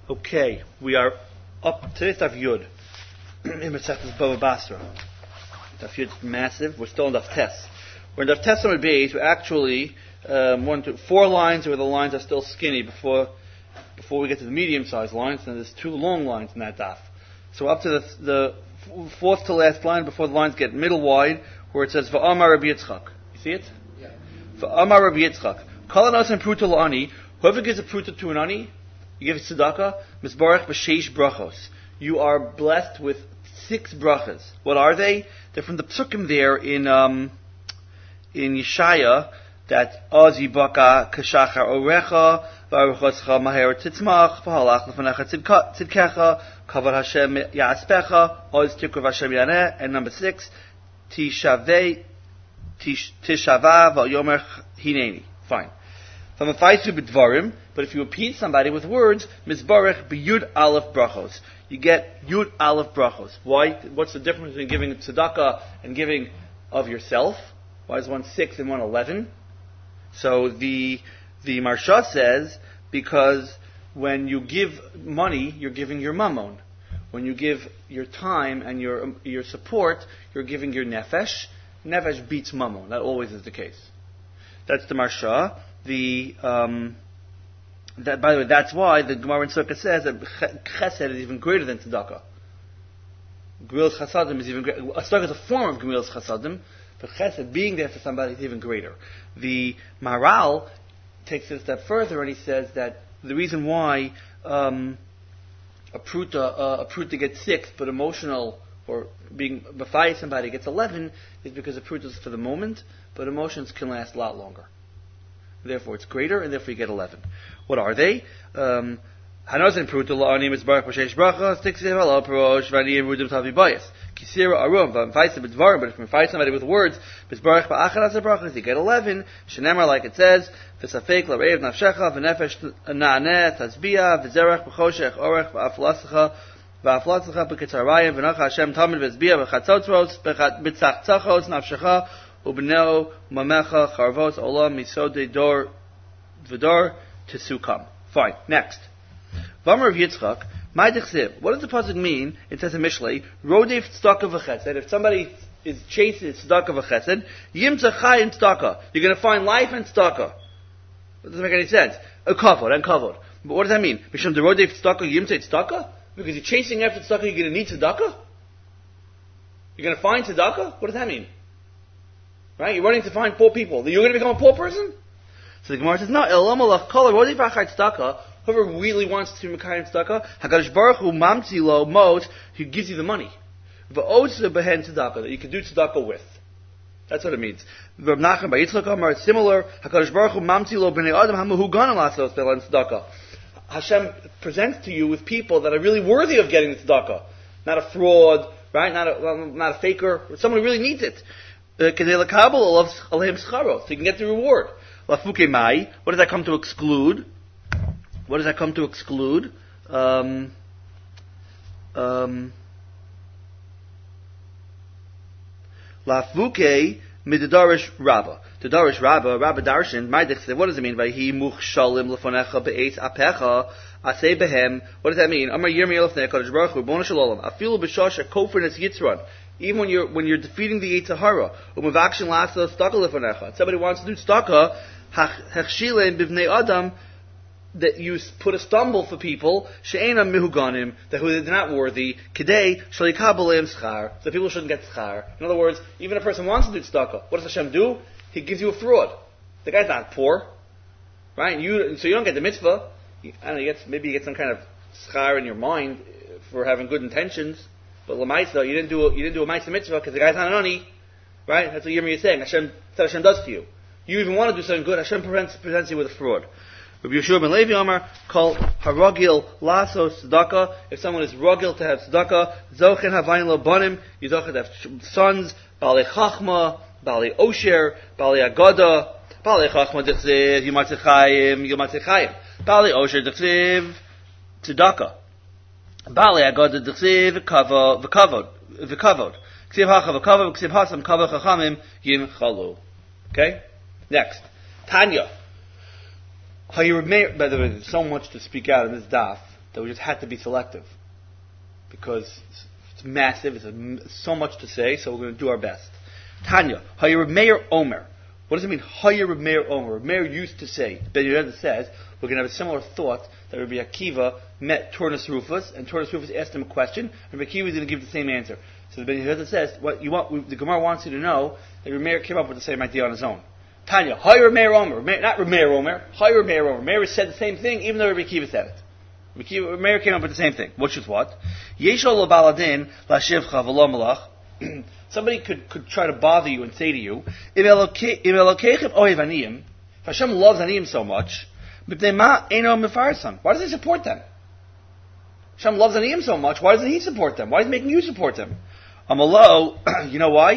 Okay, we are up today's Daf Yud in Masechtas Bava Basra. Daf Yud is massive. We're still in Daf Tes. We're in Daf Tes on Beis. We're actually 4 lines where the lines are still skinny before we get to the medium-sized lines, and there's 2 long lines in that Daf. So up to the fourth to last line before the lines get middle wide, where it says V'amar Rabbi Yitzchak. You see it? Yeah. V'amar Rabbi Yitzchak. Kol hanosen pruta la'ani. Whoever gives a pruta to an ani, you give tzedakah, misbarach b'sheish brachos. You are blessed with 6 brachas. What are they? They're from the psukim there in Yeshaya, that Ozi baka kashachar orecha, v'aruchoscha maher titzmach, v'halach lefanecha tzidkecha, kavod Hashem ya'aspecha, Oz tikrav Hashem yaneh, and number 6, tishava v'yomer hineni. Fine. From a faisu b'dvarim, but if you repeat somebody with words, mizbarech b'yud aleph brachos. You get yud aleph brachos. Why? What's the difference between giving tzedakah and giving of yourself? Why is one 6 and one 11? So the Marsha says, because when you give money, you're giving your mammon. When you give your time and your support, you're giving your nefesh. Nefesh beats mammon. That always is the case. That's the Marsha. That, by the way, that's why the Gemara in Sukkah says that chesed is even greater than tzedakah. Gemilas chasadim is even greater. Tzedakah is a form of Gemilas chasadim, but chesed, being there for somebody, is even greater. The Maharal takes it a step further and he says that the reason why a pruta gets 6, but emotional or being b'fai somebody gets 11 is because a pruta is for the moment, but emotions can last a lot longer. Therefore, it's greater, and therefore you get 11. What are they? Hanosen pruta la'ani mizbarach b'sheish brachos tiksiv ala parosh v'ani erudim tavi bayis kisira arum v'mfaisa b'dvarim. But if you fight somebody with words mizbarach ba'acharas brachos, you get 11. Shenemar, like it says, v'safek la'reiv nafshecha v'nefesh na'aneh tazbia v'zerach b'choshech orech v'aflasecha v'aflasecha b'kitzarayim v'nacha Hashem tamid v'zbia v'chatzotzros b'tzachtzachos nafshecha Ubneo mamecha charvos olam misode dor v'dor tesukam. Fine. Next. V'amar of Yitzchak, my dechsiv. What does the pasuk mean? It says in Mishlei, Rodef tzedakah v'chesed. If somebody is chasing tzedakah v'chesed, yimtza chayim tzedakah. You're going to find life in tzedakah. That doesn't make any sense. A kavod and kavod. But what does that mean? Mishum de rodef tzedakah yimtza tzedakah? Because you're chasing after tzedakah, you're going to need tzedakah? You're going to find tzedakah? What does that mean? Right? You're running to find poor people. You're going to become a poor person? So the Gemara says, no, whoever really wants to Mekayim tzedakah, HaKadosh Baruch Hu mamtzi lo mot, he gives you the money. V'otze behen tzedakah, that you can do tzedakah with. That's what it means. Reb Nachman by Yitzchak Amar, it's similar. HaKadosh Baruch Hu mamtzi lo b'nei adam hamu ganim lasos belen tzedakah. Hashem presents to you with people that are really worthy of getting the tzedakah. Not a fraud, right? Not a faker, someone who really needs it. So you can get the reward. Lafuke mai. What does that come to exclude? Lafuke midadarish rabba. Dadarish rabba darshan. What does it mean by he muchshalim lefonecha be'es apecha asay behem? What does that mean? Amar yirmi elfnei Kadosh Baruch Hu bono shalom afilu b'shosh a koferness yitzran. Even when you're defeating the Yetzer Hara, umavakshin lasa tzedakah lefonecha. Somebody wants to do tzedakah, hechshilein bivnei adam, that you put a stumble for people, she'enam mihuganim, that who they're not worthy, kedei shalikabaleim schar, so people shouldn't get schar. In other words, even a person wants to do tzedakah, what does Hashem do? He gives you a fraud. The guy's not poor, right? So you don't get the mitzvah. Maybe you get some kind of schar in your mind for having good intentions. But l'maisa, you didn't do a ma'isa mitzvah because the guy's not an ani, right? That's what Yirmiyah is saying. That's what Hashem does to you. You even want to do something good, Hashem presents you with a fraud. Rabbi Yeshua ben Levi Amar called haragil laso tzedakah. If someone is ragil to have tzedakah, zochen havayin lo banim, you zochen to have sons, balei chachma, balei osher, balei agada, balei chachma dechsev, yumatzeh chayim, balei osher dechsev tzedakah. Bali agad d'chsev v'kavod v'kavod ksiv hacha v'kavod ksiv hasam kavod chachamim yim chalu. Okay. Next, Tanya. By the way, there's so much to speak out in this daf. that we just had to be selective because it's massive. It's so much to say, so we're going to do our best. Tanya, Hayir Reb Meir Omer. What does it mean? Hayir Reb Meir Omer. Reb Meir used to say. Ben Yehuda says we're going to have a similar thought that Rabbi Akiva met Turnus Rufus, and Turnus Rufus asked him a question, and Rabbi Akiva is going to give the same answer. So the Ben Yehuda says, what you want? The Gemara wants you to know that Reb Meir came up with the same idea on his own. Tanya, Hayir Reb Meir Omer. Not Reb Meir Omer. Hayir Reb Meir Omer. Meir said the same thing, even though Rabbi Akiva said it. Meir came up with the same thing. Which is what? Yeshol baladin lashivcha v'lo malach. Somebody could try to bother you and say to you, if Hashem loves aniyim so much, why does he support them? Hashem loves aniyim so much, why doesn't he support them? Why is he making you support them? Amalo, you know why?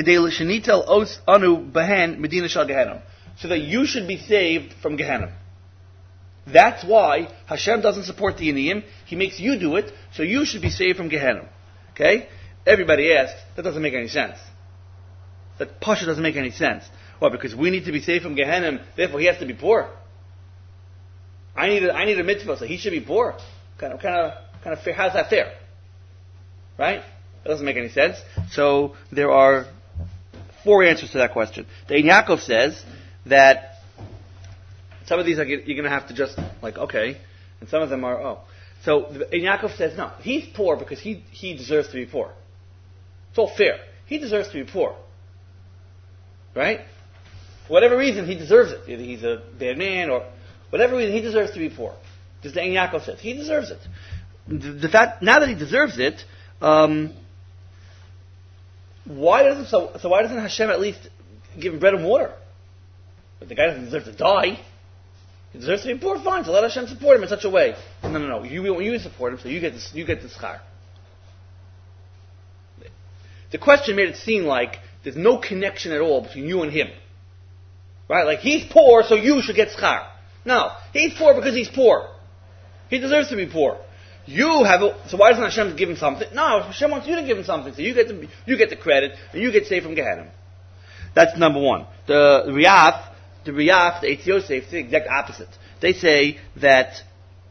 So that you should be saved from Gehenna. That's why Hashem doesn't support the aniyim. He makes you do it, so you should be saved from Gehenna. Okay? Everybody asks, that doesn't make any sense. That Pasha doesn't make any sense. Well, because we need to be saved from Gehenna, therefore he has to be poor. I need a mitzvah, so he should be poor. Kind of fair. How's that fair? Right? That doesn't make any sense. So there are 4 answers to that question. The Ein Yaakov says that some of these you're going to have to just okay, and some of them are So the Ein Yaakov says no, he's poor because he deserves to be poor. It's all fair. He deserves to be poor. Right? For whatever reason, he deserves it. Either he's a bad man or whatever reason, he deserves to be poor. Just the Ein Yaakov says. He deserves it. The fact, now that he deserves it, why doesn't Hashem at least give him bread and water? But the guy doesn't deserve to die. He deserves to be poor, fine. So let Hashem support him in such a way. No. You support him, so you get the schar. The question made it seem like there's no connection at all between you and him. Right? Like, he's poor, so you should get schar. No. He's poor because he's poor. He deserves to be poor. So why doesn't Hashem give him something? No, Hashem wants you to give him something, so you get the credit, and you get saved from Gehenna. That's number one. The Riyaf, the Eitz Yosef, the exact opposite. They say that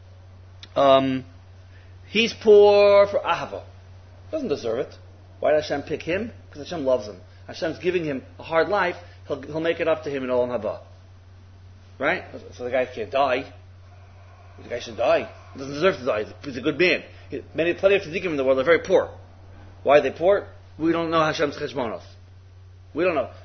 he's poor for Ahava. Doesn't deserve it. Why did Hashem pick him? Because Hashem loves him. Hashem's giving him a hard life. He'll make it up to him in Olam Haba. Right? So the guy can't die. The guy should die. He doesn't deserve to die. He's a good man. Plenty of tzaddikim in the world are very poor. Why are they poor? We don't know Hashem's cheshbonos. We don't know.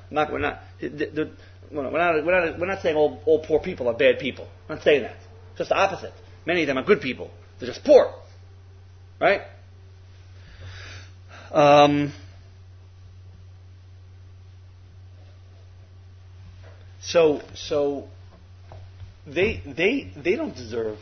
We're not saying all poor people are bad people. We're not saying that. Just the opposite. Many of them are good people. They're just poor. Right? So they don't deserve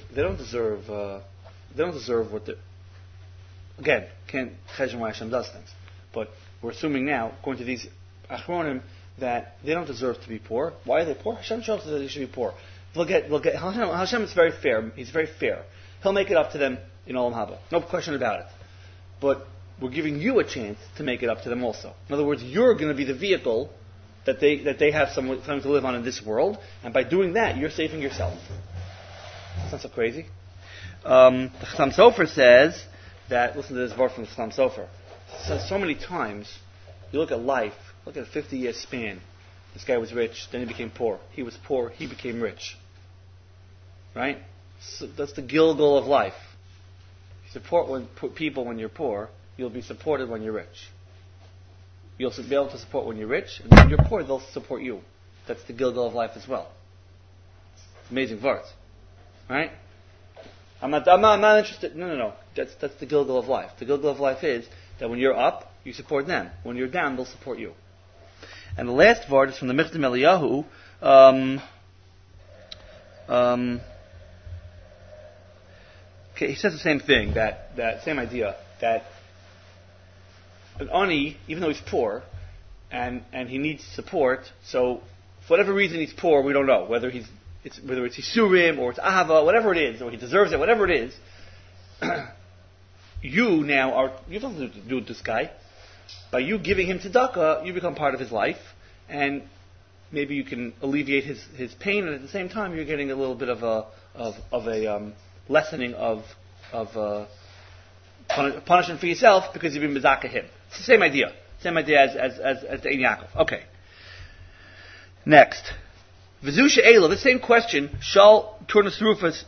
what the, again, can't cheshbon why Hashem does things, but we're assuming now, according to these achronim, that they don't deserve to be poor. Why are they poor? Hashem shows us that they should be poor. We'll get Hashem is very fair. He's very fair. He'll make it up to them in Olam Haba. No question about it. But we're giving you a chance to make it up to them also. In other words, you're going to be the vehicle that they have something to live on in this world, and by doing that, you're saving yourself. That's not so crazy. The Chassam Sofer says that, listen to this verse from the Chassam Sofer. It says so many times, you look at life, look at a 50-year span. This guy was rich, then he became poor. He was poor, he became rich. Right? So that's the Gilgal of life. You support people when you're poor, you'll be supported when you're rich. You'll be able to support when you're rich, and when you're poor, they'll support you. That's the Gilgal of life as well. It's amazing verse. Right? I'm not interested. No. That's the Gilgal of life. The Gilgal of life is that when you're up, you support them. When you're down, they'll support you. And the last word is from the Michtam Eliyahu. He says the same thing, that same idea, that an ani, even though he's poor, and he needs support, so for whatever reason he's poor, we don't know, whether it's Yisurim, or it's Ahava, whatever it is, or he deserves it, whatever it is, you have nothing to do with this guy. By you giving him tzedakah, you become part of his life, and maybe you can alleviate his pain, and at the same time you're getting a little bit of a lessening of punishment for yourself because you've been mezaka him. It's the same idea. Same idea as the Ein Yaakov. Okay. Next. V'zusha Eila, the same question, shall Turnus Rufus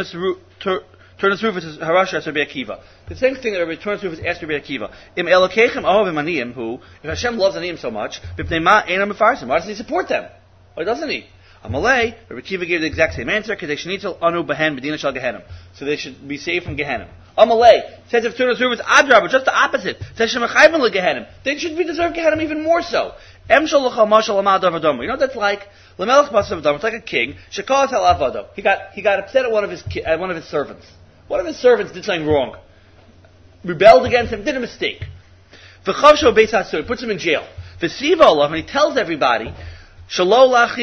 Harasha as Rabbi Akiva. The same thing that Turnus Rufus asked Rabbi Akiva. Im Elokechem Ahovim Aniyim, who, if Hashem loves Aniyim so much, B'pnei Ma Einam Mefarsim, why doesn't he support them? Why doesn't he? Amalei, Rabbi Akiva gave the exact same answer, Kedei Shenitel Anu Behen B'dina Shal Gehenim. So they should be saved from Gehenim. Amalei says if Turnus Rufus Adrab, just the opposite. Says Shemachayim LeGehenim. They should be deserve Gehenim even more so. You know what that's like? It's like a king. He got upset at one of his servants. One of his servants did something wrong. Rebelled against him, did a mistake. He puts him in jail. And he tells everybody, no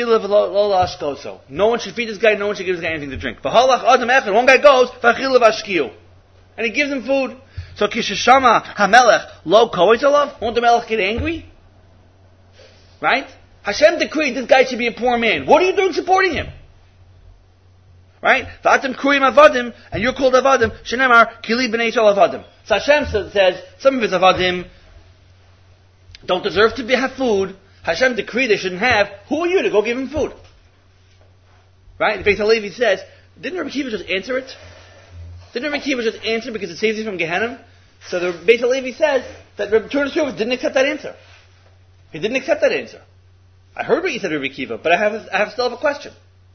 one should feed this guy, no one should give this guy anything to drink. One guy goes, and he gives him food. So Kishashama Hamelech Lo Koitalav, won't the Melech get angry? Right? Hashem decreed this guy should be a poor man. What are you doing supporting him? Right? V'atem kurim avadim, and you're called avadim. Shenemar kili b'nei shal avadim. So Hashem says some of his avadim don't deserve to have food. Hashem decreed they shouldn't have. Who are you to go give him food? Right? The Beit HaLevi says, didn't Rabbi Akiva just answer it? Didn't Rabbi Akiva just answer because it saves you from Gehenna? So the Beit HaLevi says that Rabbi Turnus Rufus didn't accept that answer. He didn't accept that answer. I heard what you said, Rabbi Akiva, but I still have a question.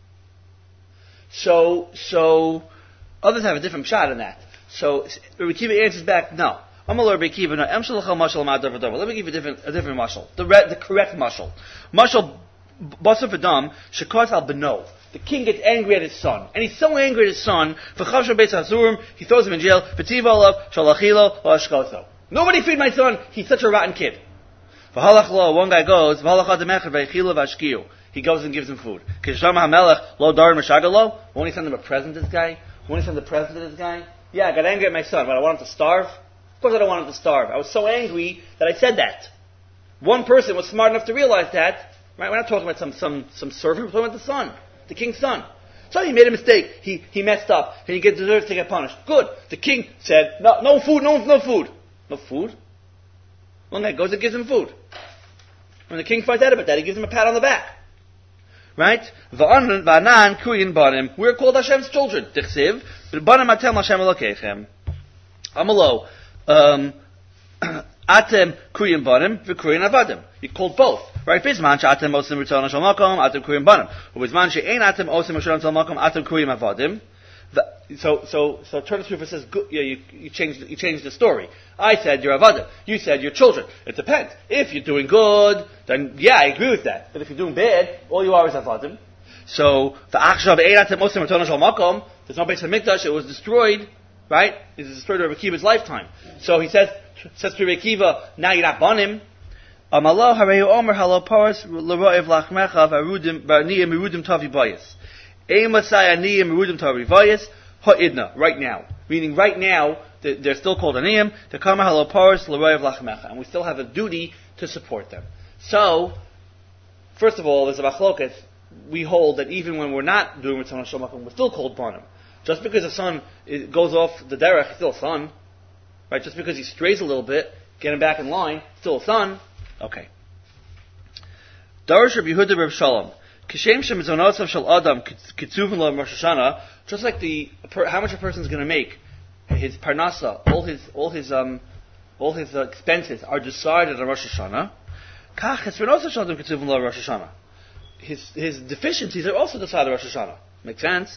So others have a different shot on that. So Rabbi Akiva answers back, no. Amalor Rabbi Akiva, no. Let me give you a different mashal. The correct mashal. Mashal basar v'dam shekot al beno. The king gets angry at his son, and he's so angry at his son. He throws him in jail. Nobody feed my son. He's such a rotten kid. One guy goes, he goes and gives him food. Won't he send him a present, this guy? Won't he send a present to this guy? Yeah, I got angry at my son, but I want him to starve? Of course I don't want him to starve. I was so angry that I said that. One person was smart enough to realize that. Right? We're not talking about some servant, we're talking about the son, the king's son. So he made a mistake. He messed up, and he deserves to get punished. Good. The king said, no food. No food? One guy goes and gives him food. When the king finds out about that, he gives him a pat on the back. Right? V'anan kuyin banim. We're called Hashem's children. Tichsiv. Banim atem Hashem elokechem. Amalo. Atem kuyin banim v'kuyin avadim. You're called both. Right? Bisman she'atem osim ritzon shel makom atem kuyin banim. Ubisman she'ein atem osim ritzon shel makom atem kuyin avadim. So Turnus Rufus says, you changed the story. I said you're avadim. You said you're children. It depends. If you're doing good, then yeah, I agree with that. But if you're doing bad, all you are is avadim. So the achshav eiratem osim retorno shel makom. There's no Beis Hamikdash. It was destroyed. Right? It was destroyed over Akiva's lifetime. So he says to Rabbi Akiva, now you're not banim. Amalo hareyu omer halo paras l'roev lachmecha v'arudim v'aniyim merudim tavi bayis. Right now. Meaning right now, they're still called Aniyim, and we still have a duty to support them. So, first of all, there's a machloket. We hold that even when we're not doing Ritzon Hashem Makom, we're still called Banim. Just because a son goes off the derech, he's still a son. Right? Just because he strays a little bit, get him back in line, still a son. Okay. Darash Rabbi Yehuda Reb Shalom. Just like how much a person is going to make, his parnasa, all his expenses are decided on Rosh Hashanah. His deficiencies are also decided on Rosh Hashanah. Makes sense?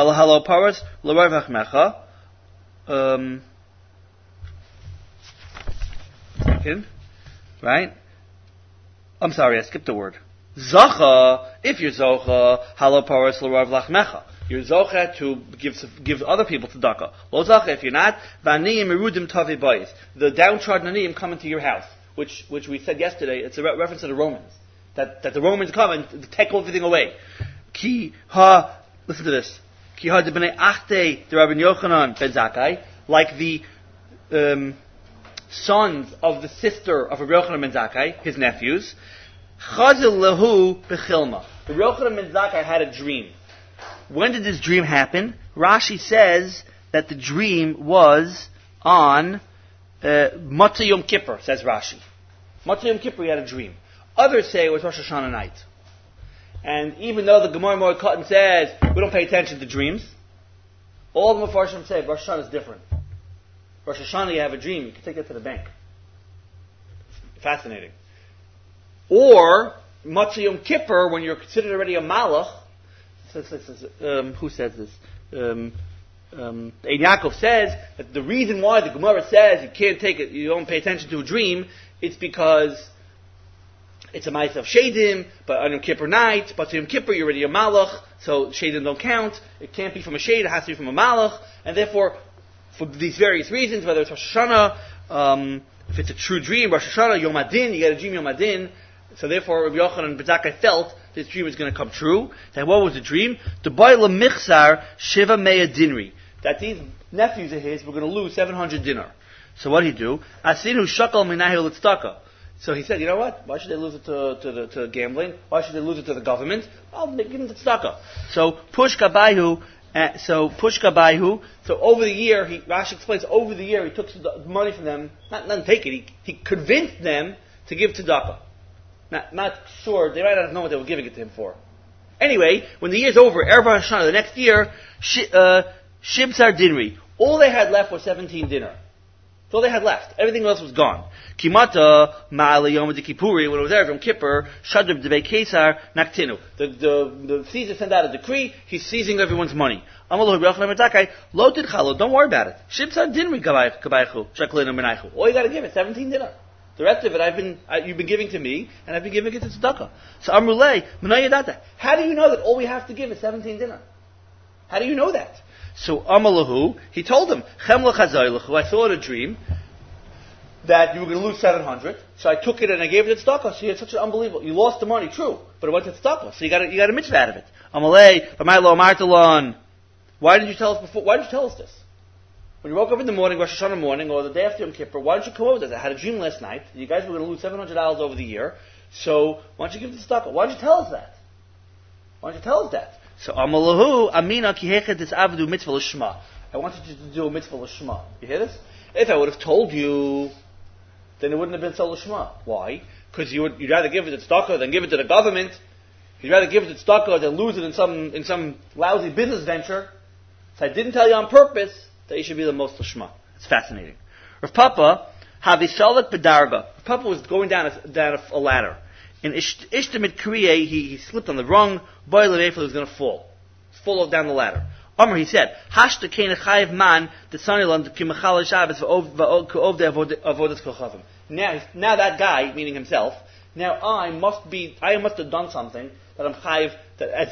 Right? I'm sorry, I skipped a word. Zacha, if you're Zocha, halo paras l'rav lachmecha. You're Zocha to give other people tzedakah. Lo Zacha, if you're not, v'aniyim merudim tavi bayis. The downtrodden aniyim come into your house, which we said yesterday, it's a reference to the Romans. That the Romans come and take everything away. Listen to this. Ki ha de b'nei achte de Rabbi Yochanan ben Zakkai, like the sons of the sister of Rabbi Yochanan ben Zakkai, his nephews, Chazil lehu bechilma. Rabbi Yochanan ben Zakkai had a dream. When did this dream happen? Rashi says that the dream was on Matzah Yom Kippur, says Rashi. Matzah Yom Kippur, he had a dream. Others say it was Rosh Hashanah night. And even though the Gemara Moed Katan says we don't pay attention to dreams, all the Mefarshim say Rosh Hashanah is different. Rosh Hashanah, you have a dream, you can take it to the bank. Fascinating. Or Matzah Yom Kippur, when you're considered already a Malach. Who says this? Ein Yaakov says that the reason why the Gemara says you can't take it, you don't pay attention to a dream, it's because it's a Ma'aseh of Shadim, but on Yom Kippur night, but Yom Kippur you're already a Malach, so Shadim don't count. It can't be from a Shade, it has to be from a Malach, and therefore, for these various reasons, whether it's Rosh Hashanah, if it's a true dream, Rosh Hashanah, Yom Adin, you get a dream Yom Adin, so therefore Rabbi Yochanan and Bezakai felt this dream was going to come true. Then what was the dream? The Ba'ila Michsar Shiva Meya Dinri. That these nephews of his were going to lose 700 dinar. So what did he do? Asinu Shakal Minahil Litztaka. So he said, you know what? Why should they lose it to gambling? Why should they lose it to the government? I'll give them to tzedakah. So Pushka Baihu. So over the year, Rashi explains, over the year he took the money from them. Not take it. He convinced them to give tzedakah. Not sure. They might not know what they were giving it to him for. Anyway, when the year's over, Erev Hashanah, the next year, Shibsar Dinri. All they had left was 17 dinar. That's all they had left. Everything else was gone. Kimata Ma'ala Yom Kippuri, when it was Erev Yom Kippur, Shadrib Debei Kesar Naktinu. The Caesar sent out a decree, he's seizing everyone's money. Amalu Rabbi Yochanan Lo Tidchalo, don't worry about it. Shibsar Dinri Kabaychu, Shaklinu Menaychu. All you gotta give is 17 dinar. The rest of it you've been giving to me, and I've been giving it to tzedakah. So Amrulay, Menayadata. How do you know that all we have to give is 17 dinar? How do you know that? So Amalahu, he told him, Chemla Chazaylahu, I saw in a dream that you were going to lose 700, so I took it and I gave it to tzedakah. So you had such an unbelievable, you lost the money, true, but it went to tzedakah, so you got a mitzvah out of it. Amalei, Pamaylo Martalon. Why didn't you tell us before? Why did you tell us this? When you woke up in the morning, Rosh Hashanah morning, or the day after Yom Kippur, why didn't you come over with us? I had a dream last night. You guys were going to lose $700 over the year. So why don't you give it to tzedakah? Why didn't you tell us that? Why didn't you tell us that? So Amalahu Amina Kihechet is Avdu Mitzvah Lishma. I wanted you to do a Mitzvah Lishma. You hear this? If I would have told you, then it wouldn't have been so Lishma. Why? Because you'd rather give it to tzedakah than give it to the government. You'd rather give it to tzedakah than lose it in some lousy business venture. So I didn't tell you on purpose that you should be the most Lishma. It's fascinating. Rav Papa, Havishalak Bedarga. Rav Papa was going down a ladder. In Ishtamid Kriye, he slipped on the wrong boil of Eiffel, he was going to fall. Fall down the ladder. Amr, he said, Hashta Kena Chayiv Man, the Saniland, Kimachal Shabbos, Avodas Kochavim. Now that guy, meaning himself, now I must have done something that I'm Chayiv, as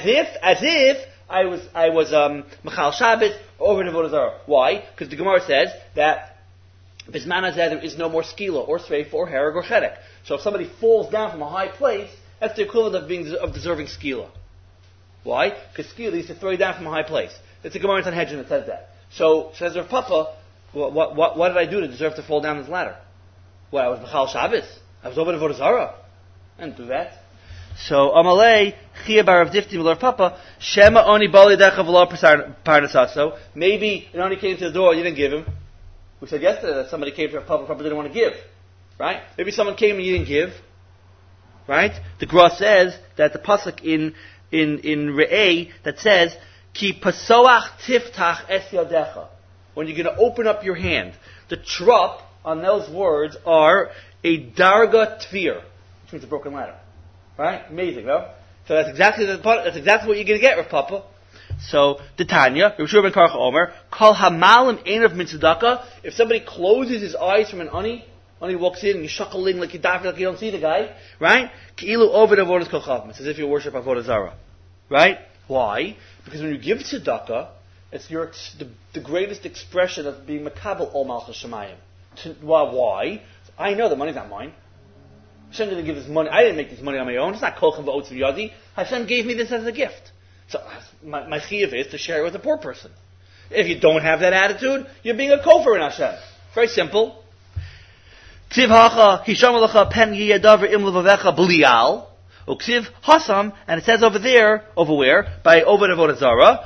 if I was Machal Shabbos over Avodah Zarah. Why? Because the Gemara says that Bisman Hazeh there is no more skila or sreifa or hereg or chedek. So if somebody falls down from a high place, that's the equivalent of deserving skila. Why? Because skila used to throw you down from a high place. It's a Gemara in Sanhedrin that says that. So says Rav Papa, what did I do to deserve to fall down this ladder? Well, I was Machal Shabbos. I was over Avodah Zarah. I didn't do that. So Amalei Chia Bar of Difti Rav Papa Shema Oni Bali Decha V'Lo Parnasaso. Maybe it only came to the door, you didn't give him. We said yesterday that somebody came to Rav Papa, probably didn't want to give. Right? Maybe someone came and you didn't give. Right? The Gra says that the pasuk in Re'eh that says Ki Pasoach Tiftach Es Yadecha. When you're going to open up your hand. The trop on those words are a Darga Tvir, which means a broken ladder. Right? Amazing, no? So that's exactly what you're going to get, Rav Papa. So, the Tanya, Rav Shua ben Karcha Omer, Kol Hamalim Ein of Mitzvah. If somebody closes his eyes from an ani walks in and you're shuckling like you daven like you don't see the guy, right? Ki'ilu Ovid Avodas Kochavim. It's as if you worship Avodah Zarah. Right? Why? Because when you give tzedakah, it's the greatest expression of being makabel ol malchus shemayim. Why? I know the money's not mine. Hashem didn't give this money. I didn't make this money on my own. It's not kolchem v'otz v'yadi. Hashem gave me this as a gift. So my chiyuv is to share it with a poor person. If you don't have that attitude, you're being a kofar in Hashem. Very simple. Ksiv hacha hisham alacha pen yiyadaver im levavecha b'lial. Uksiv hasam, and it says over there, over where? By over Avodah Zarah.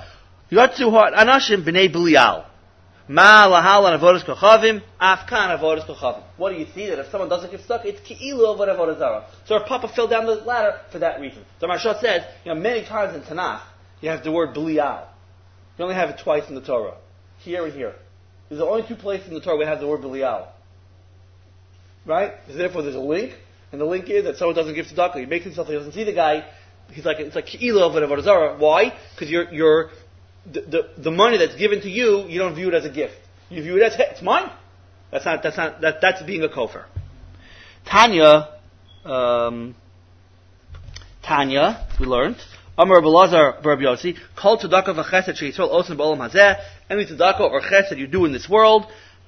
Yotzu anashim b'nei Belial. Ma lahal an avodas kochavim, afkan avodas kochavim. What do you see? That if someone doesn't give tzedakah, it's ki'ilu of avodas zara. So our Papa fell down the ladder for that reason. The Maharsha says, many times in Tanakh, you have the word Belial. You only have it twice in the Torah. Here and here. There's only 2 places in the Torah where we have the word Belial. Right? So therefore there's a link, and the link is that someone doesn't give tzedakah. He makes himself, he doesn't see the guy, it's like ki'ilu of avodas zara. Why? Because the money that's given to you, you don't view it as a gift. You view it as, hey, it's mine. That's being a kofar. Tanya, we learned, Amar Belazar Bar Yossi, Kol tzedakah v'chesed sheYisrael osin b'olam hazeh, any tzedakah or chesed you do in this world,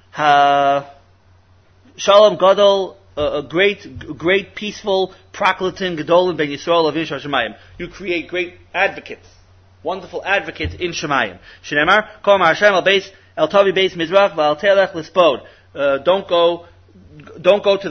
Shalom Gadol, a great peaceful proclatin Gedolim ben Yisrael of Yishar Shemayim. You create great advocates. Wonderful advocates in Shemayim. Shneimar, Kol Hashem el Tavi Beis Mizrach v'al Telech Lispod. Don't go to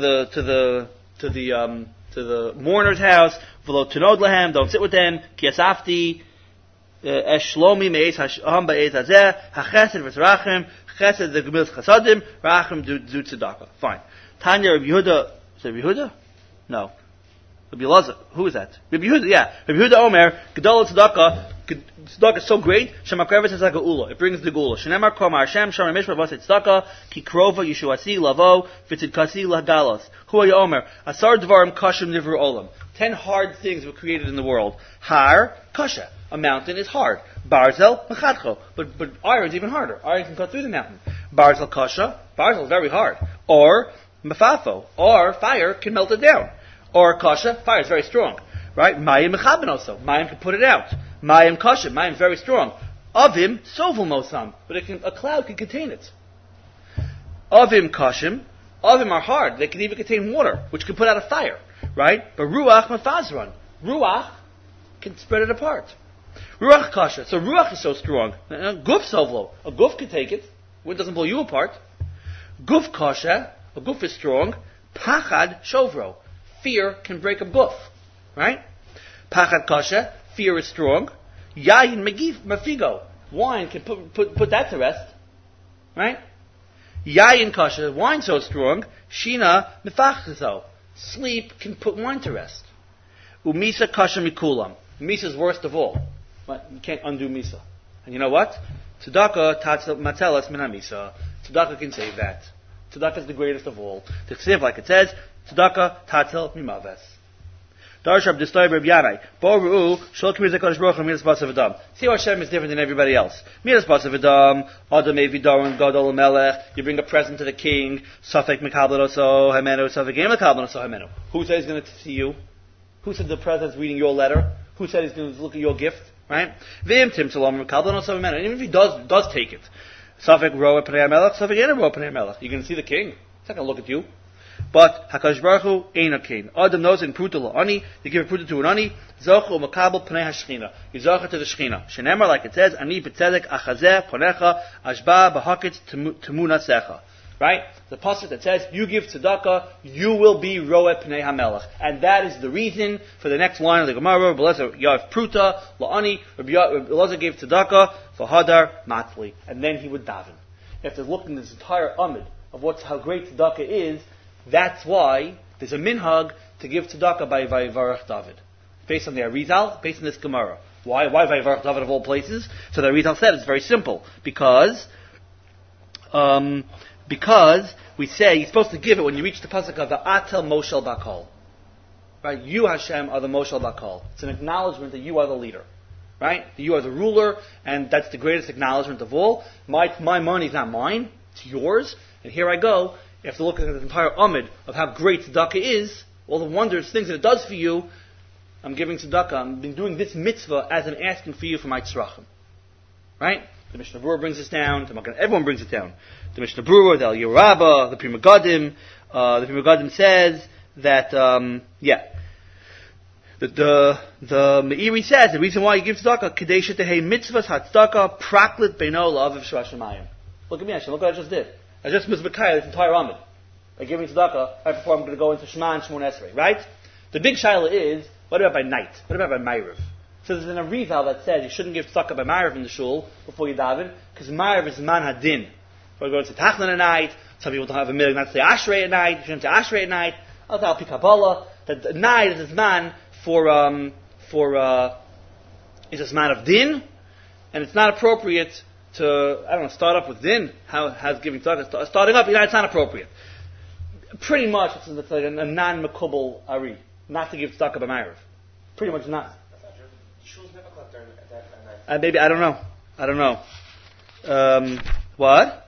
the mourner's house. V'lo Tenod Lahem. Don't sit with them. Ki Asafti Esh Shlomi Me'ez Hasham Ba'ez Hazeh HaChesed V'Tzarachim Chesed the Gemilas Chasadim Rachim Du Tzedakah. Fine. Tanya Rabbi Yehuda. Is it Rabbi Yehuda? No. Rabbi Elazar. Who is that? Rabbi Yehuda. Yeah. Rabbi Yehuda Omer Gedol Tzedakah. Tzedakah is so great. Shemakreves is like a ula. It brings the gula. Shenemar Komar Hashem Shamar Mishpat Vaset Tzedakah Ki Krova Yeshuasi Lavo Vitzidkasi Lahgalos. Hu Omer Asar Dvarim Kashim Nivru Olam. 10 hard things were created in the world. Har Kasha. A mountain is hard. Barzel Mechadcho. But iron is even harder. Iron can cut through the mountain. Barzel Kasha. Barzel is very hard. Or Mefafo. Or fire can melt it down. Or Kasha. Fire is very strong. Right? Mayim Mechaben also. Mayim can put it out. Mayim Kashim. Mayim is very strong. Avim Sovel Mosam. But a cloud can contain it. Avim Kashim. Avim are hard. They can even contain water, which can put out a fire. Right? But Ruach Mefazran. Ruach can spread it apart. Ruach Kasha. So Ruach is so strong. Guf Sovlo. A guf can take it. It doesn't blow you apart. Guf Kasha. A guf is strong. Pachad Shovro. Fear can break a guf. Right? Pachad Kasha. Fear is strong. Yayin Mafigo. Wine can put that to rest. Right? Yayin Kasha. Wine so strong. Shina Mefachzo. Sleep can put wine to rest. Umisa Kasha Mikulam. Misa is worst of all. But you can't undo Misa. And you know what? Tzedakah Matelas Min HaMisa. Tzedakah can save that. Tzedakah is the greatest of all. The Ksiv, like it says, Tzedakah Tatel Mimaves. Darshab Distoy Reb Yanai. Bo Ru'u Shol K'mir Zekadosh Baruch Hu Midas Basav Adam. See how Hashem is different than everybody else. Midas Basav Adam. Adam Evi Daron Gadol Melech. You bring a present to the king. Safek Mekablan Oso Hemenu. Safek Em Mekablan Oso Hemenu. Who said he's going to see you? Who said the president's reading your letter? Who said he's going to look at your gift? Right? Vim Tim Salom Mekablan Oso Hemenu. And even if he does take it. Safek Roa Pnei HaMelech. Safek Em Roa Pnei HaMelech. You're going to see the king. He's not going to look at you. But Hakadosh Baruch Hu ain't a king. Adam knows in pruta la'ani. You give a pruta to an ani. Zochu u'makabel pnei hashchina. You zocha to the shchina. Shenemar, like it says, ani b'tzedek achazeh ponecha ashba b'hakit temunasecha. Right? The pasuk that says, you give tzedakah, you will be roe pnei hamelech. And that is the reason for the next line of the Gemara. B'lezer yav pruta la'ani. B'lezer gave tzedakah v'hadar matli. And then he would daven. After looking at this entire amid of how great tzedakah is, that's why there's a minhag to give tzedakah by Vayivarach David. Based on the Arizal, based on this Gemara. Why Vayivarach David of all places? So the Arizal said it's very simple. Because we say you're supposed to give it when you reach the pasuk of the Atel Moshel Bakal. Right? You, Hashem, are the Moshel Bakal. It's an acknowledgement that you are the leader. Right? That you are the ruler, and that's the greatest acknowledgement of all. My money is not mine, it's yours, and here I go. After looking at the entire amid of how great tzedakah is, all the wondrous things that it does for you, I'm giving tzedakah. I've been doing this mitzvah as I'm asking for you for my tzrachim. Right? The Mishnah Berurah brings this down. Everyone brings it down. The Mishnah Berurah, the Eliyah Rabbah, the Pri Megadim. The Pri Megadim says that, the Meiri says the reason why you give tzedakah, Kadesha Tehei Mitzvahs HaTzedakah Praklit Beino La'aviv Shvashamayim. Look at me, Hashem. Look what I just did. I just mizbekaya this entire amid. By giving tzedakah, right before I'm going to go into Shema and Shemon Esrei, right? The big shaila is, what about by night? What about by Ma'ariv? So there's an Arizal that says you shouldn't give tzedakah by Ma'ariv in the shul before you daven, because Ma'ariv is man hadin. We're going to Tachlan at night. Some people don't have a minhag not to say Ashrei at night. You shouldn't say Ashrei at night. I'll tell Kabbalah that the night is this man is this man of din, and it's not appropriate to start up with din. How's giving tzedakah starting up? It's not appropriate. Pretty much it's like a non-makubal ari, not to give tzedakah by Ma'ariv. Pretty much not. Shul's never got during that night. Maybe I don't know. What?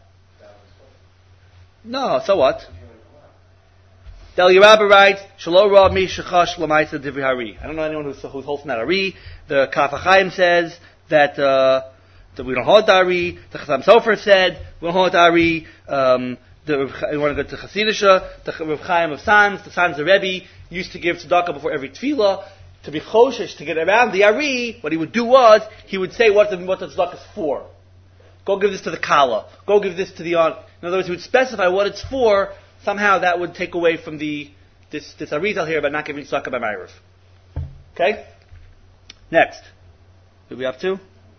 No, so what? Del Yerabba writes, Shalo Rab Mi Shechash Lamaisa Divri Hari. I don't know anyone who holds from that Ari. The Kaf HaChaim says that we don't hold Ari. The Chasam Sofer said we don't hold Ari. You want to go to Chasidisha. The Rav Chaim of Sanz, the Sanz the Rebbe, used to give tzedakah before every tefillah. To be choshesh, to get around the Ari, what he would do was, he would say what the tzedakah is for. Go give this to the Kala. Go give this to the on. In other words, he would specify what it's for. Somehow that would take away from this Arizal here about not giving tzedakah by Ma'ariv. Okay? Next. Who we up to?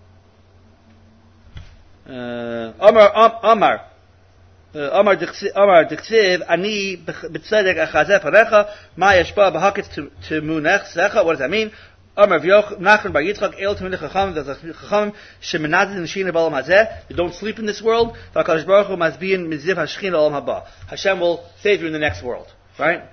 Amar Diksiv Ani B'tzedek Achazeh Parecha Ma Yeshba B'Haketz Temunech Secha. What does that mean? Amar Nachman Bar Yitzchak El Temunech Chachamim. There's a Chachamim Shemenadzin Nishina B'Olam Hazeh. You don't sleep in this world. VaKadosh Baruch Hu Mazbiyin Miziv Hashchina Olam Haba. Hashem will save you in the next world. Right?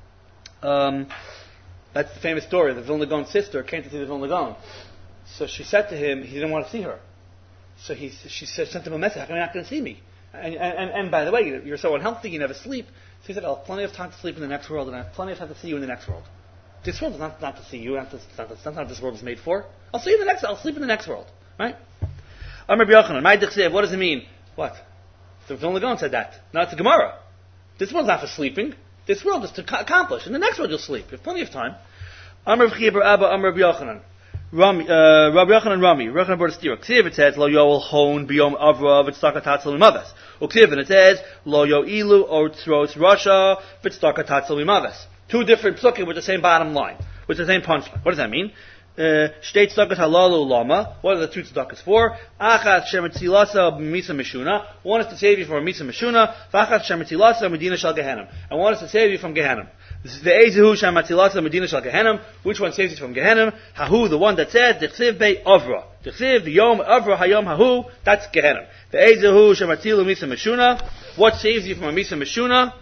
That's the famous story. The Vilna Gaon's sister came to see the Vilna Gaon. So she said to him, he didn't want to see her. So she sent him a message. How come you're not going to see me? And by the way, you're so unhealthy, you never sleep. So he said, I'll have plenty of time to sleep in the next world, and I have plenty of time to see you in the next world. This world is not to see you. That's not what this world is made for. I'll sleep in the next world. Right? Amar B'Yochanan, my Dichsev, what does it mean? What? The Vilna Gaon said that. No, it's a Gemara. This world's not for sleeping. This world is to accomplish. In the next world you'll sleep. You have plenty of time. Amar V'Chibar Abba, Amar B'Yochanan. Rabbi Yochanan Rami. Yochanan brought a steer. Ksiv, it says, Lo Yoel Hon B'Yom Avra V'Tzedakah Tatzel Mimaves. Uksiv, and it says, Lo Yo'ilu Otzros Rasha V'Tzedakah Tatzel Mimaves. Two different psukim with the same bottom line, with the same punchline. What does that mean? Shtei tzedakah halalu lama. What are the two tzedakahs for? Achat shemetzilasa misa mishuna. One is to save you from misa mishuna. V'achat shemetzilasa medina shel Gehenim. And one is to save you from Gehenim. This is the Ezehu shemetzilasa medina shel Gehenim. Which one saves you from Gehenim? Hahu, the one that says dechsiv bei avra. Dechsiv yom avra hayom hahu. That's Gehenim. The Ezehu shemetzilu misa mishuna. What saves you from a misa mishuna?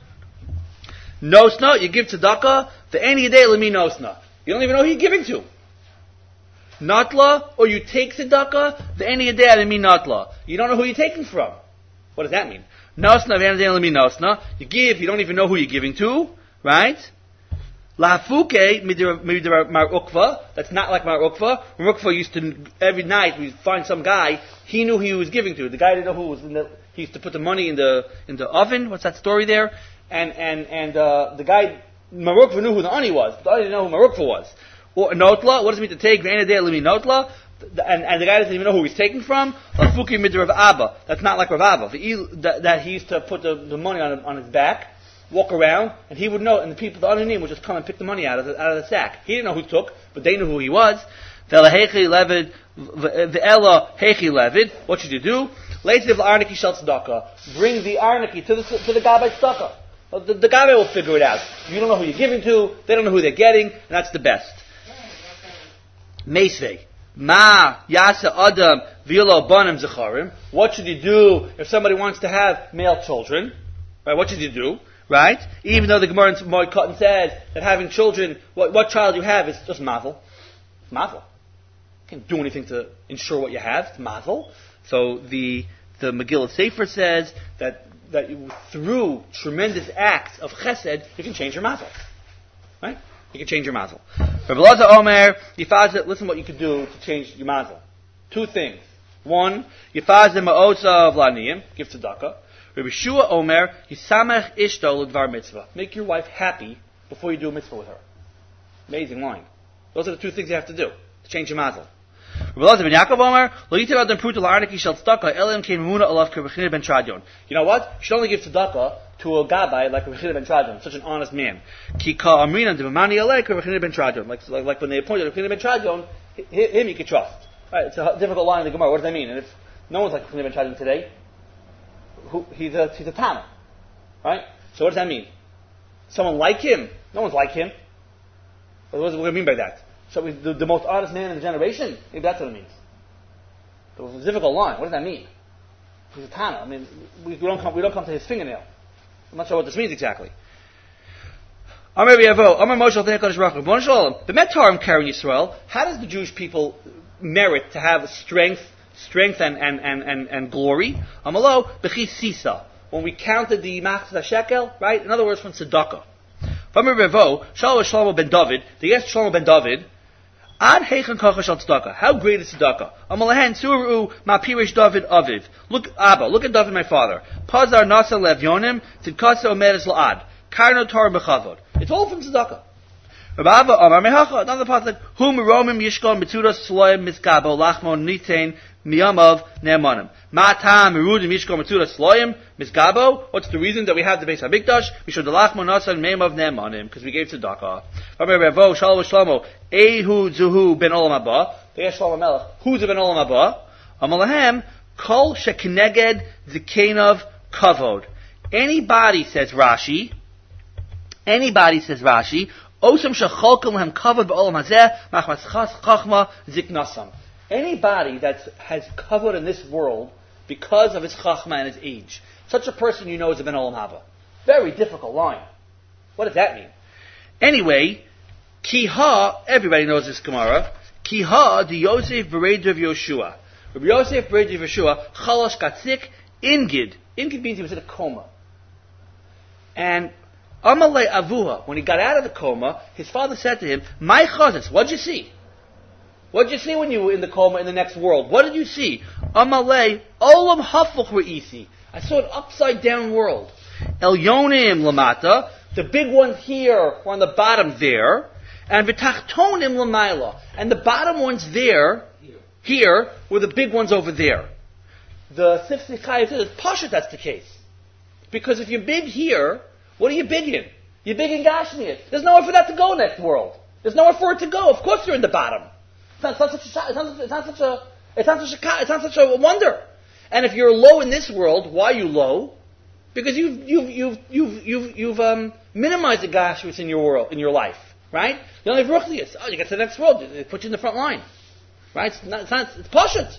Nosna, you give tzedakah. The any day lemi nosna. You don't even know who you're giving to. Natla, or you take tzedakah, the any day lemi natla. You don't know who you're taking from. What does that mean? Nosna, the lemi nosna. You give, you don't even know who you're giving to, right? Lahafuke, midira Mar Ukva. That's not like Mar Ukva. Mar Ukva used to, every night, we'd find some guy, he knew who he was giving to. The guy didn't know who was he used to put the money in the oven. What's that story there? And the guy, Mar Ukva knew who the ani was. The ani didn't know who Mar Ukva was. Or notla, what does it mean to take? And the guy doesn't even know who he's taking from. Lafuki midra Rav Abba. That's not like Rav Abba. That he used to put the money on his back, walk around, and he would know, and the people, the ananim would just come and pick the money out of the sack. He didn't know who took, but they knew who he was. What should you do? Bring the arniki to the Gabbai tzedakah. The Gabbai will figure it out. You don't know who you're giving to, they don't know who they're getting, and that's the best. Meisvei. Ma yasa adam v'yolo banim zecharim. What should you do if somebody wants to have male children? Right? What should you do? Right? Even though the Gemara in Moed Katan says that having children, what child you have is just mazel. It's mazel. You can't do anything to ensure what you have. It's mazel. So the Megillah Sefer says that through tremendous acts of chesed, you can change your mazel. Right? You can change your mazel. Rabbi Elazar Omer, Yifazeh, listen what you can do to change your mazel. Two things. One, Yifazeh ma'osa of laniyim, give tzedakah. Rabbi Shua Omer, Yisamech ishto l'dvar mitzvah. Make your wife happy before you do a mitzvah with her. Amazing line. Those are the two things you have to do to change your mazel. Rabbi ben Yaakov Omer, lo yiter adam pruta la'arniki shel tzedakah elam kein muna alav k'Rechina ben Tradion. You know what? You should only give tzedakah to a gabbai like Rechina ben Tradion, such an honest man. Ki ka amrinan demamani alei k'Rechina ben Tradion. Like when they appointed Rechina ben Tradion, him you could trust. Right? It's a difficult line in the Gemara. What does that mean? And if no one's like Rechina ben Tradion today, he's a Tana. Right? So what does that mean? Someone like him? No one's like him. What do we mean by that? So the most honest man in the generation? Maybe that's what it means. It was a difficult line. What does that mean? He's a Tana. I mean, we don't come to his fingernail. I'm not sure what this means exactly. Amar B'Yavo, Amar Moshe L'Tnei HaKadosh Baruch Hu, B'nai Shalom, B'Met carrying Yisrael. How does the Jewish people merit to have strength and glory? Amalo B'Chis Sisa. When we counted the Machzah Shekel, right? In other words, from Tzedakah. Amar B'Yavo, Shlomo ben David. They asked Shlomo ben David, Ad heichen kacha shel tzedakah. How great is tzedakah? Amalahen suru ma pirish David aviv. Look, Abba, look at David, my father. Pazar nasa levyonim tzidkasa omeres la'ad. Karno tar b'chavod. It's all from tzedakah. Rabbi Abba Amar mehacha. Another pasuk. Hu meromim yishkon mitzudas sloim miskabo lachmo nitain miyamav ne'emanim. Ma'atam merudim yishkon mitzudas sloim miskabo. What's the reason that we have the Beis Hamikdash? We should the lachmo nasa meimav ne'emanim because we gave tzedakah. Amar Revo Shalom Shlomo Ehu Zuhu ben Olam Haba. They asked Shlomo Melech, who's ben Olam Haba? Amalahem Kol Shekineged Zikainov Kavod. Anybody, says Rashi, Osam Shecholkum Lahem Kavod B'Olam Hazeh Machmas Chachma Ziknasam. Anybody that has kavod in this world because of his chachma and his age. Such a person you know is a ben Olam Haba. Very difficult line. What does that mean? Anyway, Kiha, everybody knows this Gemara. Kiha, the Yosef Bered of Yoshua. Rabbi Yosef Bered of Yoshua, Chalash Katzik, Ingid. Ingid means he was in a coma. And Amalei Avuha, when he got out of the coma, his father said to him, My chazis, what'd you see? What'd you see when you were in the coma in the next world? What did you see? Amalei, Olam Hafuch Re'isi. I saw an upside down world. Elyonim Lamata. The big ones here were on the bottom there, and v'tachtonim l'mayla, and the bottom ones there, here, were the big ones over there. The Sifsei Chaim says, Pasha, that's the case. Because if you're big here, what are you big in? You're big in Gashmias. There's nowhere for that to go next world. There's nowhere for it to go. Of course you're in the bottom. It's not such a wonder. And if you're low in this world, why are you low? Because you've minimized the gashrus in your world, in your life, right? You only have ruchlius. Oh, you get to the next world, they put you in the front line, right? It's pashut.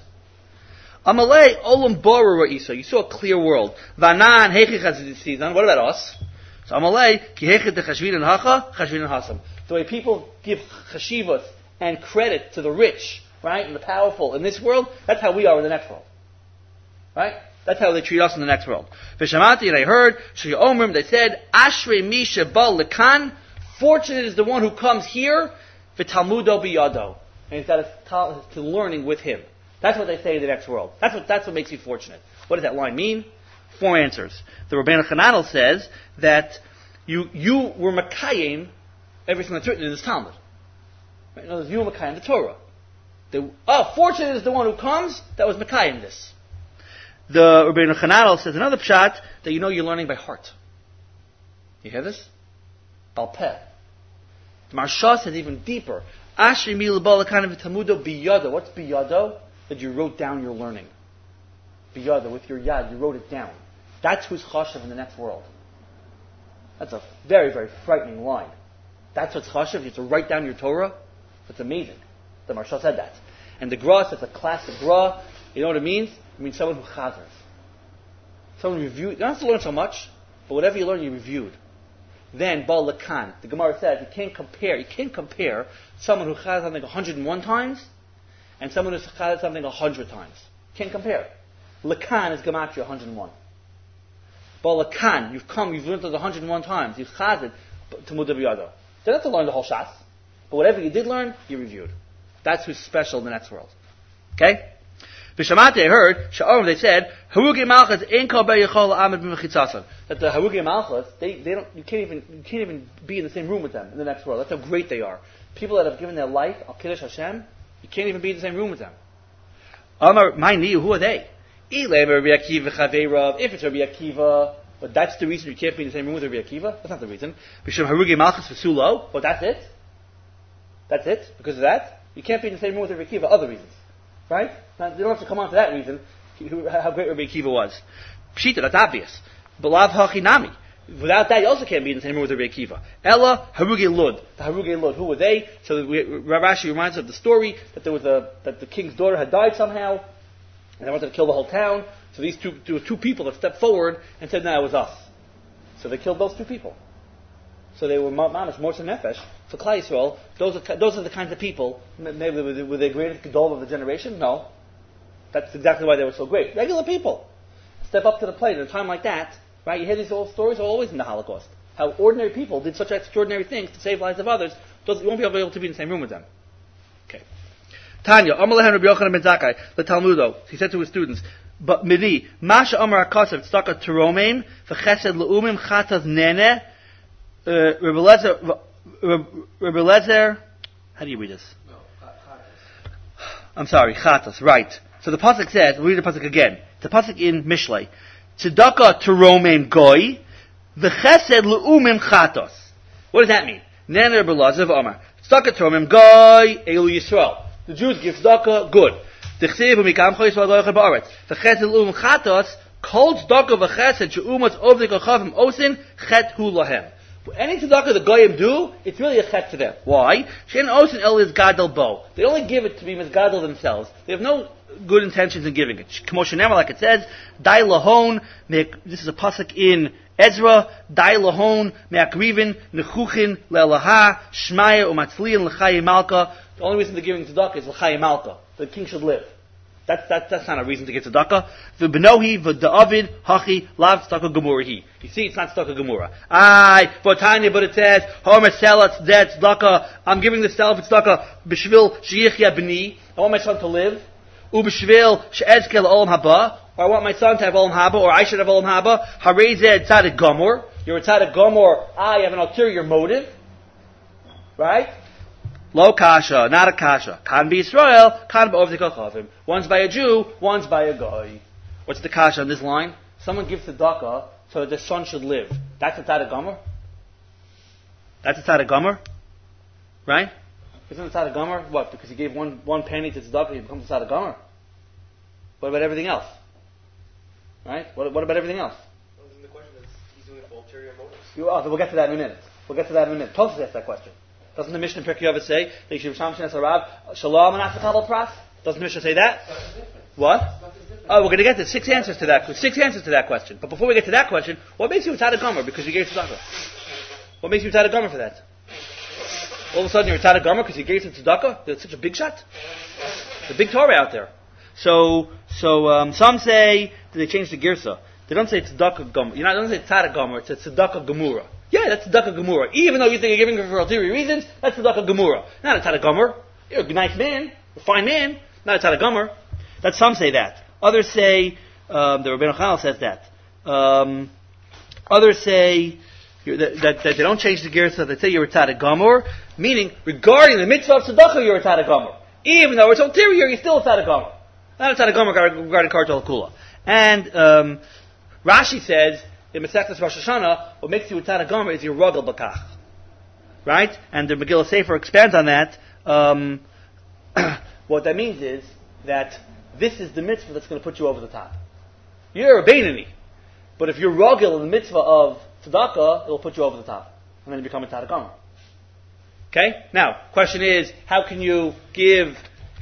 Amalei olam boru ra'isa. You saw a clear world. Vanan heichich hazizizan. What about us? So Amalei ki heichich dechashvinan hacha chashvinan hasam. The way people give chashivas and credit to the rich, right, and the powerful in this world, that's how we are in the next world, right? That's how they treat us in the next world. V'shamati, and I heard, Sheyomrim, they said, Ashrei mi shebal lekan, fortunate is the one who comes here, v'talmudo biyado, and he's got to learning with him. That's what they say in the next world. That's what makes you fortunate. What does that line mean? 4 answers. The Rabbeinu Chananel says that you were Makayim everything that's written in this Talmud. Right? In other words, you were Makayim the Torah. Fortunate is the one who comes that was Makayim this. The Rabbeinu Chananel says another pshat that you know you're learning by heart. You hear this? Balpeh. The Marsha says even deeper. Ashri mi l'bal l'kanim v'tamudo biyado. What's biyado? That you wrote down your learning. Biyado, with your yad, you wrote it down. That's who's chashav in the next world. That's a very, very frightening line. That's what's chashav. You have to write down your Torah. That's amazing. The Marsha said that. And the Gra, it's a classic Gra. You know what it means? It means someone who chazars. Someone reviewed. You don't have to learn so much, but whatever you learn, you reviewed. Then, Baal Lakan. The Gemara says you can't compare someone who chazars something 101 times and someone who chazars something 100 times. Can't compare. Lakan is Gematria 101. Baal Lakan, you've learned it 101 times. You've chazed to Mudaviyado. You don't have to learn the whole Shas, but whatever you did learn, you reviewed. That's who's special in the next world. Okay? V'shamati, I heard, Sha'orim, they said, Harugi Malchus ein kol b'yachol amid b'mechitzasan. That the Harugi Malchus, you can't even be in the same room with them in the next world. That's how great they are. People that have given their life, Al Kiddush Hashem, you can't even be in the same room with them. Amar, my niyu, who are they? If it's Rabbi Akiva, but that's the reason you can't be in the same room with Rabbi Akiva? That's not the reason. B'shem harugi malchus v'sulo, but that's it? That's it? Because of that? You can't be in the same room with Rabbi Akiva, other reasons. Right? Now, you don't have to come on to that reason, how great Rabbi Akiva was. Pshita, that's obvious. B'lav hachinami. Without that, you also can't be in the same room with Rabbi Akiva. Ella harugi lud. The harugi lud, who were they? So Rav Ashi reminds us of the story that that the king's daughter had died somehow, and they wanted to kill the whole town. So there were two people that stepped forward and said, no, it was us. So they killed those two people. So they were mamash, Morsa Nefesh, for Klal Yisrael. Those are the kinds of people, maybe were they greatest gadol of the generation? No. That's exactly why they were so great. Regular people. Step up to the plate at a time like that, right? You hear these old stories always in the Holocaust. How ordinary people did such extraordinary things to save lives of others. You won't be able to be in the same room with them. Okay. Tanya, Amalehen Rabbi Yochanan ben Zakkai, the Talmudo, he said to his students, but midi, Masha Amar HaKasav, Tzedakah Teromim, V'chesed Le'umim, Chataz Nene, Rabbi Lezer, how do you read this? No, I'm sorry, Chatas, right. So the pasuk says, we'll read the pasuk again. The pasuk in Mishlei, Tzedakah Teromim Goy, V'chesed Le'umim Chatos. What does that mean? Nene Rabbi Lezer v'Amar, Tzedakah Teromim Goy, Elu Yisrael. The Jews give tzedakah, good. V'chesed Le'umim Chatos, Kol tzedakah v'chesed she'umat ovdei kochavim osin, chet hu lahem. Any tzedakah the goyim do, it's really a chet to them. Why? She'en osin el is gadol bo. They only give it to be misgadol themselves. They have no good intentions in giving it. K'moshe Ne'emar, like it says, Dai lahon, this is a pasuk in Ezra, Dai lahon, me'akrivin, nechuchin, le'elaha, shmaya, u'matzliyan, l'chayim malka. The only reason they're giving tzedakah is l'chayim malka. The king should live. That's not a reason to give tzedakah. V'benohi v'da'avid hachi lav tzedakah gemurahi. You see, it's not tzedakah gemura. But it says, Homer selatz dead tzedakah. I'm giving the self tzedakah b'shvil sheyichya b'ni. I want my son to live. U'b'shvil she'ezkel olam haba. Or I want my son to have olam haba, or I should have olam haba. Harei zeh tzadik gomor. You're a tzadik gomor. You have an ulterior motive. Right? Lo kasha, not a kasha. Kan be Israel, kan be ovdei kochavim. One's by a Jew, one's by a guy. What's the kasha on this line? Someone gives tzedakah so that their son should live. That's a tzaddik gomer? That's a tzaddik gomer? Right? Isn't a tzaddik gomer? What? Because he gave one penny to tzedakah, he becomes a tzaddik gomer? What about everything else? Right? What about everything else? Well, isn't the question that he's doing it for ulterior motives? We'll get to that in a minute. Tosfos asked that question. Doesn't the Mishnah in Pirkei Avos say that you should Sham Shenes Harav Shalom and Afakabel Pras? Doesn't the Mishnah say that? What? Oh, we're going to get to 6 answers to that question. But before we get to that question, what makes you a tzaddik gomer because you gave tzedakah? What makes you a tzaddik gomer for that? All of a sudden you're a tzaddik gomer because you gave some tzedakah? That's such a big shot. It's a big Torah out there. So some say that they changed the girsa. They don't say tzedakah gomer. They don't say tzaddik gomer. It's a tzedakah gemura. Yeah, that's tzedakah gemura. Even though you think you're giving it for ulterior reasons, that's tzedakah gemura. Not a tzaddik gomer. You're a nice man, a fine man, not a tzaddik gomer. That some say that. Others say, the Rabbeinu Chanel says that. Others say that they don't change the girsa. They say you're a tzaddik gomer, meaning regarding the mitzvah of tzedakah, you're a tzaddik gomer. Even though it's ulterior, you're still a tzaddik gomer. Not a tzaddik gomer regarding kartel kula. And Rashi says, in Masechtas Rosh Hashanah, what makes you a tzaddik gomer is your rogel bakach, right? And the Megillah Sefer expands on that. What that means is that this is the mitzvah that's going to put you over the top. You're a Beinani, but if you're rogel in the mitzvah of tzedakah, it will put you over the top, and then you become a tzaddik gomer. Okay. Now, question is, how can you say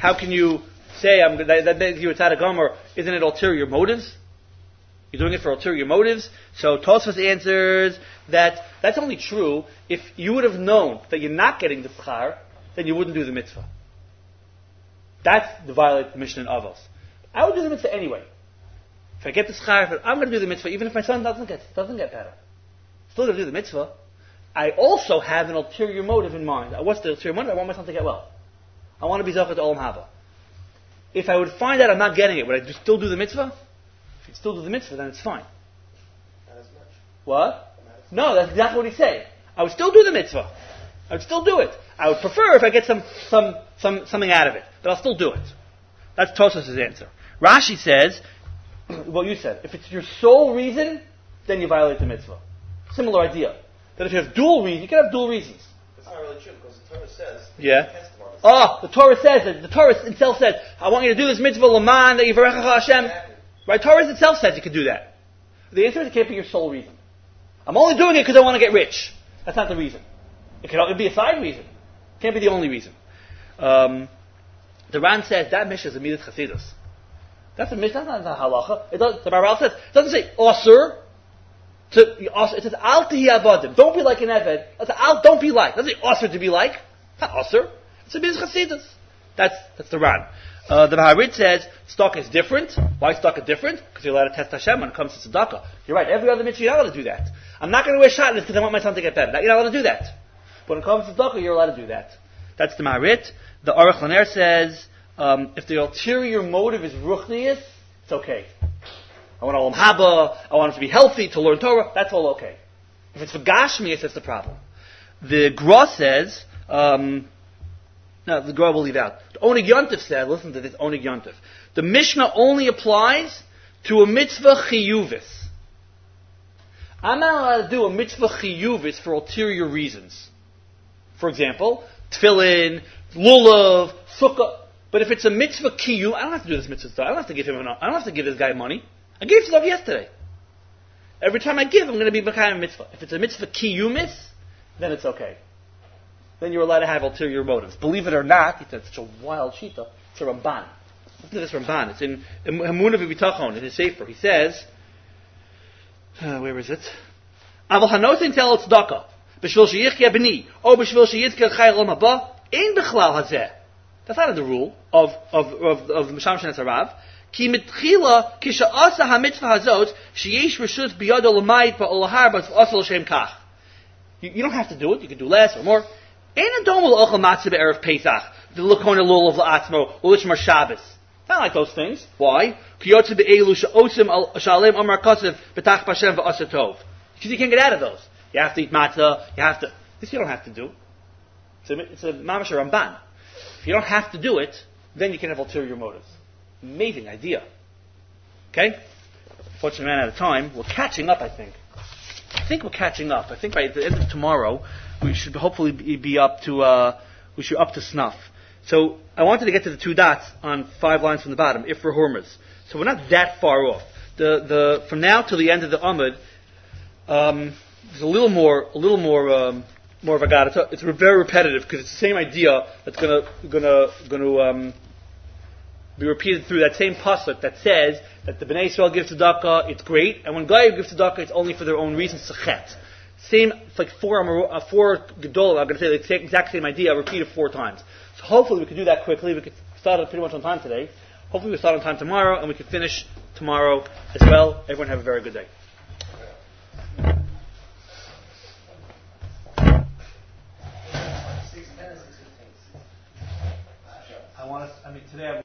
that makes you a tzaddik gomer? Isn't it ulterior motives? You're doing it for ulterior motives. So Tosfos answers that that's only true if you would have known that you're not getting the schar, then you wouldn't do the mitzvah. That's the violate the Mishnah in Avos. I would do the mitzvah anyway. If I get the schar, I'm going to do the mitzvah even if my son doesn't get better. Still going to do the mitzvah. I also have an ulterior motive in mind. What's the ulterior motive? I want my son to get well. I want to be zochet to olam haba. If I would find out I'm not getting it, would I still do the mitzvah? If you still do the mitzvah, then it's fine. Not as much. What? No, that's exactly what he's saying. I would still do the mitzvah. I would still do it. I would prefer if I get something out of it, but I'll still do it. That's Tosfos' answer. Rashi says, well, you said, if it's your sole reason, then you violate the mitzvah. Similar idea. That if you have dual reasons, you can have dual reasons. That's not really true because the Torah says. Yeah. The Torah says that. The Torah itself says, I want you to do this mitzvah Laman that Yivarechecha Hashem. Exactly. Right? Torah itself says you can do that. The answer is it can't be your sole reason. I'm only doing it because I want to get rich. That's not the reason. It can be a side reason. It can't be the only reason. The Ran says that Mishnah is a Midas Chasidus. That's a Mishnah, that's not a halacha. The Maharal says, it doesn't say Osir. It says Al Tihi Avadim. Don't be like an Eved. That's Al, don't be like. It doesn't say Osir to be like. It's not Osir. It's a Midas Chasidus. That's the Ran. The Maharid says stock is different. Why is stock different? Because you're allowed to test Hashem when it comes to tzedakah. You're right. Every other mitzvah you're not allowed to do that. I'm not going to wear shotguns because I want my son to get better. You're not allowed to do that. But when it comes to tzedakah, you're allowed to do that. That's the Maharid. The Aruch Laner says if the ulterior motive is ruchnius, it's okay. I want Olam Haba. I want him to be healthy, to learn Torah. That's all okay. If it's for Gashmius, that's the problem. The Gra says. No, the Gra will leave out. The Onig Yontif said, listen to this Onig Yontif. The Mishnah only applies to a mitzvah chiyuvis. I'm not allowed to do a mitzvah chiyuvis for ulterior reasons. For example, tefillin, lulav, sukkah. But if it's a mitzvah kiyuv, I don't have to do this mitzvah. I don't have to give this guy money. I gave stuff yesterday. Every time I give, I'm going to be kind of mitzvah. If it's a mitzvah kiyumis, then it's okay. Then you're allowed to have ulterior motives. Believe it or not, it's such a wild shita. It's a Ramban. Look at this Ramban. It's in Emunah V'Bitachon, in his Sefer. He says, where is it? Aval hanosin tel tzedakah, b'shvil sheyichya b'ni, or b'shvil sheyizkir chai olam haba, ein b'chlal hazeh. That's not in the rule of the Misham Shenes Harav. Ki mitchila kisha asa hamitzvah hazot sheyesh reshus biyado l'mayit ba'olahar b'asa l'shem kach. You don't have to do it. You can do less or more. Ain't a domel ochel matzah be'erev Pesach, the lakona lulav la'atzmo, u'lishmar Shabbos. Not like those things. Why? Kiyotze be'elu she'osim shalem amar kasev b'tach b'Hashem v'aseh tov. Because you can't get out of those. You have to eat matzah. This you don't have to do. It's a mamash Ramban. If you don't have to do it, then you can have ulterior motives. Amazing idea. Okay? Unfortunately, we ran out of time. We're catching up, I think. I think we're catching up. I think by the end of tomorrow, we should hopefully be up to up to snuff. So I wanted to get to the two dots on 5 lines from the bottom, if for hormas. So we're not that far off. The from now till the end of the Amud, there's a little more of a God. It's very repetitive because it's the same idea that's going to be repeated through that same pasuk that says that the Bnei Yisrael gives tzedakah, it's great, and when Goyim gives tzedakah, it's only for their own reasons, sechet. Same, it's like four gedolim, I'm going to say the exact same idea, repeated 4 times. So hopefully we could do that quickly. We could start it pretty much on time today. Hopefully we start on time tomorrow, and we could finish tomorrow as well. Everyone have a very good day. Today